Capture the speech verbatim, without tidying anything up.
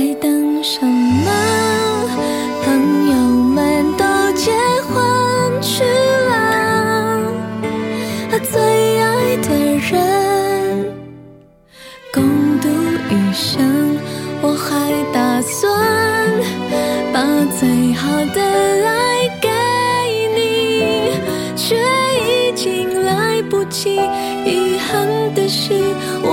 还等什么？朋友们都结婚去了，最爱的人共度余生，我还打算把最好的爱给你，却已经来不及。遗憾的是，我